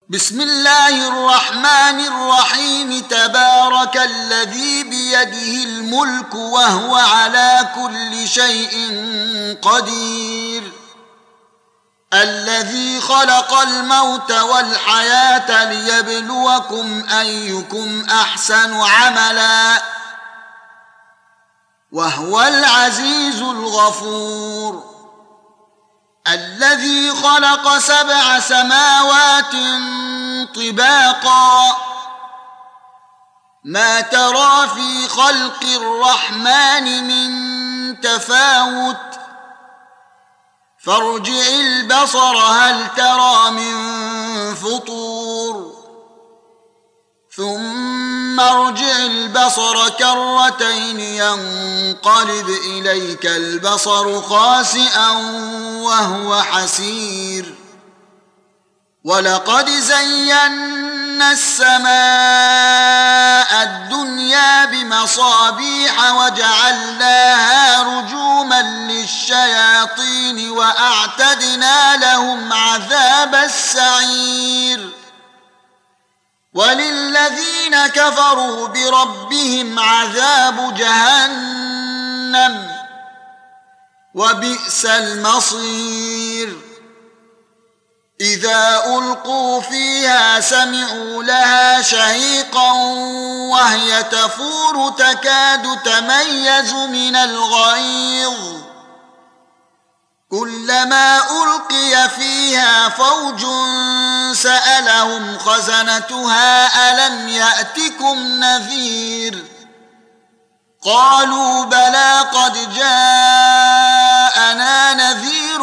بسم الله الرحمن الرحيم. تبارك الذي بيده الملك وهو على كل شيء قدير. الذي خلق الموت والحياة ليبلوكم أيكم أحسن عملا وهو العزيز الغفور. الذي خلق 7 سماوات طباقا ما ترى في خلق الرحمن من تفاوت فارجع البصر هل ترى من فطور ثم ارجع البصر كرتين ينقلب إليك البصر خاسئا وهو حسير. ولقد زينا السماء الدنيا بمصابيح وجعلناها رجوما للشياطين وأعتدنا لهم عذاب السعير. وللذين كفروا بربهم عذاب جهنم وبئس المصير. إذا ألقوا فيها سمعوا لها شهيقا وهي تفور تكاد تميز من الغيظ كلما ألقي فيها فوج سألهم خزنتها ألم يأتكم نذير قالوا بلى قد جاءنا نذير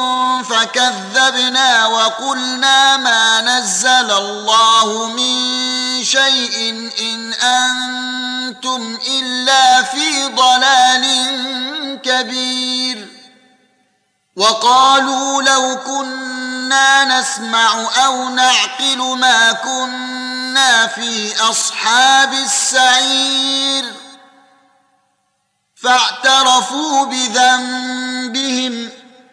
فكذبنا وقلنا ما نزل الله من شيء إن أنتم إلا في ضلال كبير. وقالوا لو كنا نسمع أو نعقل ما كنا في أصحاب السعير فاعترفوا بذنبهم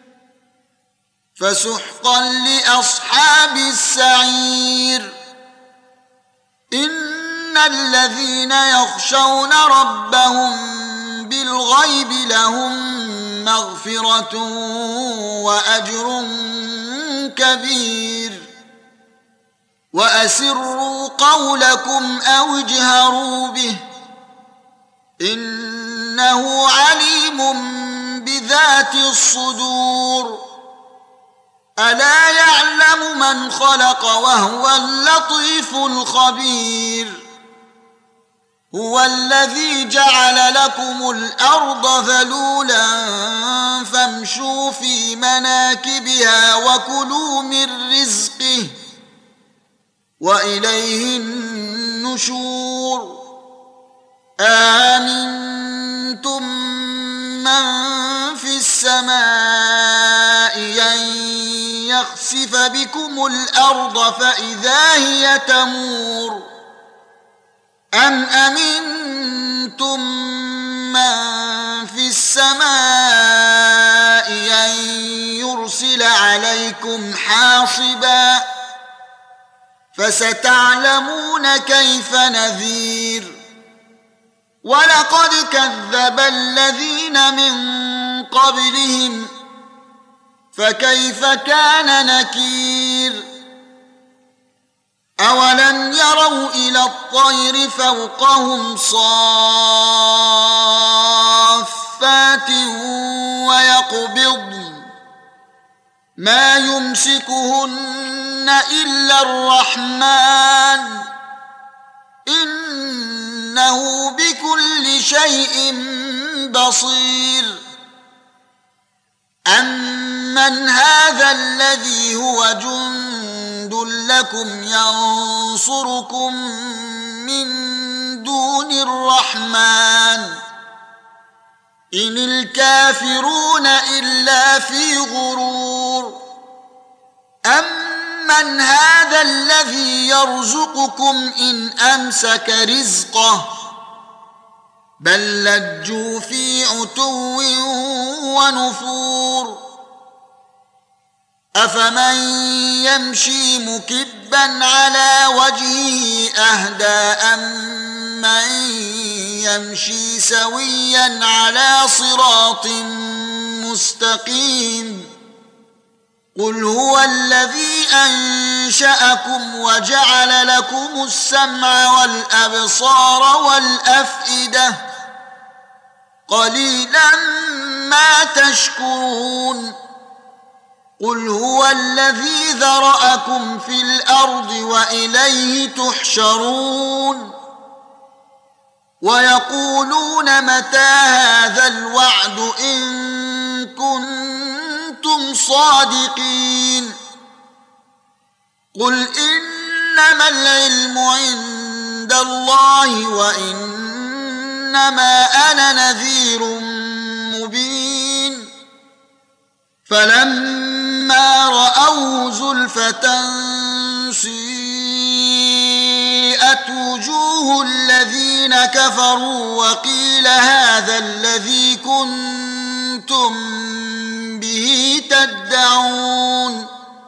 فسحقا لأصحاب السعير. إن الذين يخشون ربهم بالغيب لهم مغفرة وأجر كبير. وأسروا قولكم أو اجهروا به إنه عليم بذات الصدور. ألا يعلم من خلق وهو اللطيف الخبير. هو الذي جعل لكم الأرض ذلولا فامشوا في مناكبها وكلوا من رزقه وإليه النشور. آمنتم من في السماء أن يخسف بكم الأرض فإذا هي تمور أم أمنتم من في السماء أن يرسل عليكم حاصبا فستعلمون كيف نذير. ولقد كذب الذين من قبلهم فكيف كان نكير. أولم يروا إلى الطير فوقهم صافات ويقبضن ما يمسكهن إلا الرحمن إنه بكل شيء بصير. أمن هذا الذي هو جند لكم ينصركم من دون الرحمن إن الكافرون إلا في غرور. أمن هذا الذي يرزقكم إن أمسك رزقه بل لجوا في عتو ونفور. أفمن يمشي مكبا على وجهه أهدى أمن يمشي سويا على صراط مستقيم قل هو الذي أنشأكم وجعل لكم السمع والأبصار والأفئدة قليلا ما تشكرون قل هو الذي ذرأكم في الأرض وإليه تحشرون ويقولون متى هذا الوعد إن كنتم صادقين قل إنما العلم عند الله وإنما أنا نذير مبين فلما رأوه زلفة سيئت وجوه الذين كفروا وقيل هذا الذي كنتم به تدعون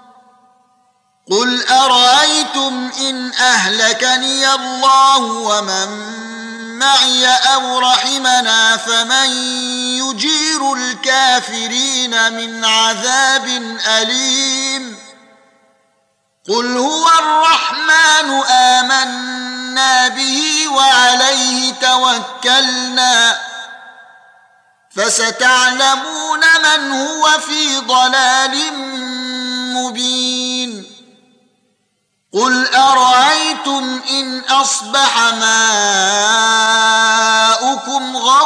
قل أرأيتم إن أهلكني الله ومن معي أو رحمنا فمن يجير الكافرين من عذاب أليم قل هو الرحمن آمنا به وعليه توكلنا فستعلمون من هو في ضلال مبين قل أرأيتم إن أصبح ماؤكم غورا